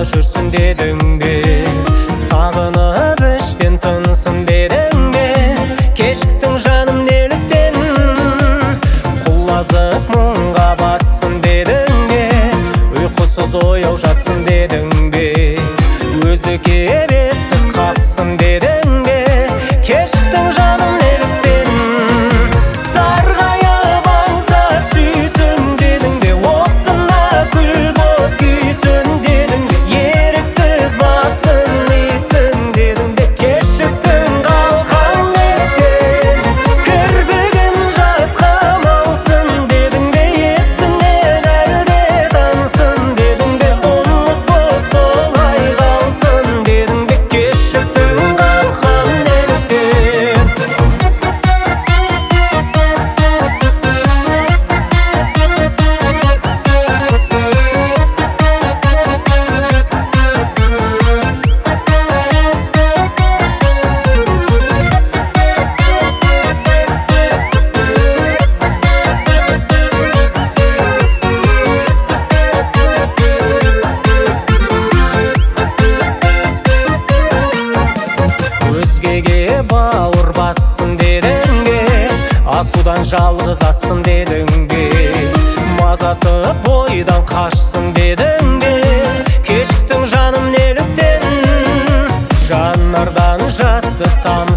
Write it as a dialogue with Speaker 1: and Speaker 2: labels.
Speaker 1: жүрсін дедің бе? Сағынып іштен тынсын дедің бе? Кешіктің жаным неліктен? Құлазып мұңға батсын дедің бе? Ұйқысыз ояу жатсын дедің бе? Өзі кебесі қақсын дедің бе? Кешіктің жаным неліктен? Сарғайып аңсап сүйсін дедің бе? Оттына күл боп күйсін дедің бе? Еріксіз басын исін дедің бе? Кешіктің қалқан неліктен? Кірпігін жасқа малсын дедің бе? Есінен әлде тансын дедің бе? Ұмыт боп солай қалсын дедің бе? Кешіктің қалқан неліктен? Өзгеге бауыр бассын дедің бе? Асудан жалғыз ассын дедің бе? Мазасы бойдан қашсын дедің бе? Кешіктің жаным неліктен? Жанардан жасы там